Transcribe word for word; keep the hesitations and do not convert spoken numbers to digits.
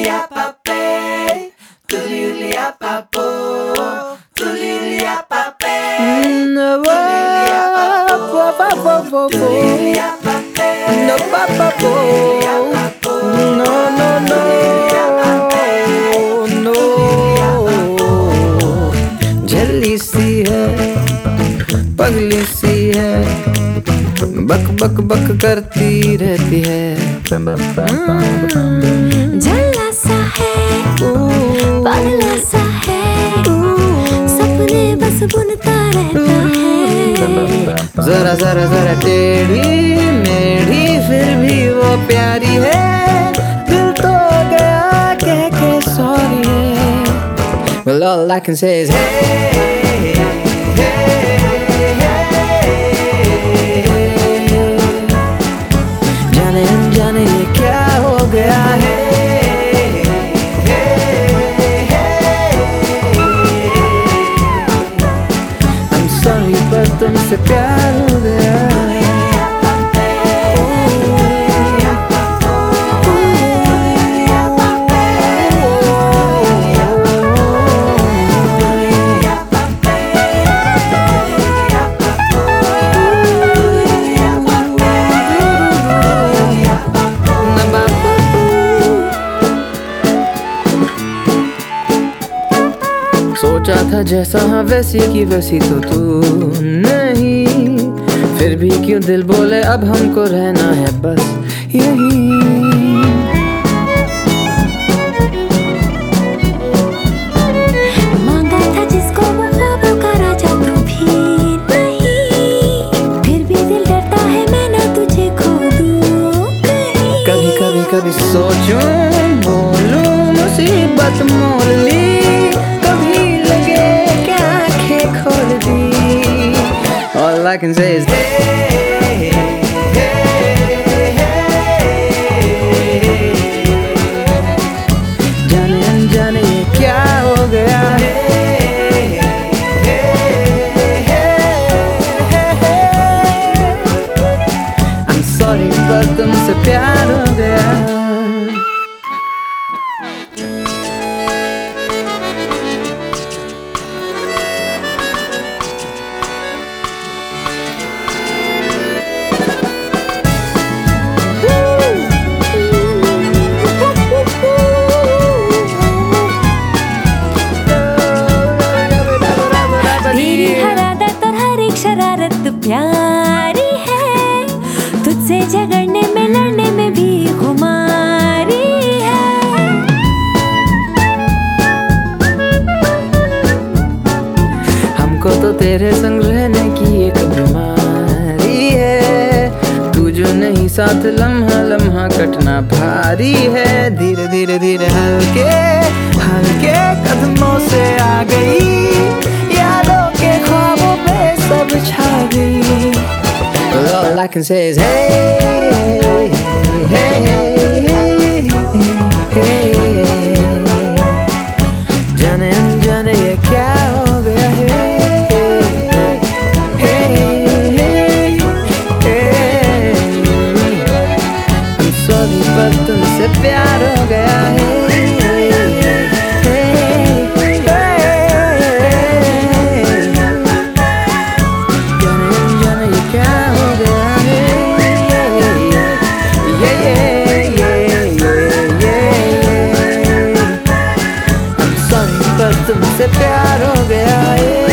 Tuliuliapape, tuliuliapapo, tuliuliapape, tuliuliapape, no papapo, no no no no, झल्ली सी है, पगली सी है, बक बक बक करती रहती है, झल्ला सा है, पगला सा है, सपने बस बुनता रहता है, जरा जरा जरा टेढ़ी मेढ़ी फिर भी वो प्यारी है, दिल तो गया कह के सॉरी है. Well, all I can say is hey, hey, जाने अनजाने ये क्या हो गया है. I'm sorry पर तुमसे प्यार हो गया. सोचा था जैसा हाँ वैसी की वैसी तो तू नहीं, फिर भी क्यों दिल बोले अब हमको रहना है बस यही. मांगा था जिसको वो ख्वाबों का राजा तू भी नहीं, फिर भी दिल डरता है मैं ना तुझे खो दूं कहीं. कभी कभी कभी सोचूं बोलूं मुसीबत मोल ली, all I can say is hey, hey, hey, जाने अनजाने ये क्या हो गया है. I'm sorry पर तुमसे प्यार हो गया. प्यारी है तुझसे झगड़ने में लड़ने में भी खुमारी है. हमको तो तेरे संग रहने की एक बीमारी है, तू जो नहीं साथ लम्हा लम्हा कटना भारी है. धीरे धीरे धीरे हल्के हल्के कदमों से आ गई, यादों के ख्वाबों पे सब छा गई. Well, all I can say is hey, hey, hey, hey, जाने अनजाने ये क्या हो गया है. I'm sorry पर तुमसे प्यार हो गया है. तुमसे प्यार हो गया है.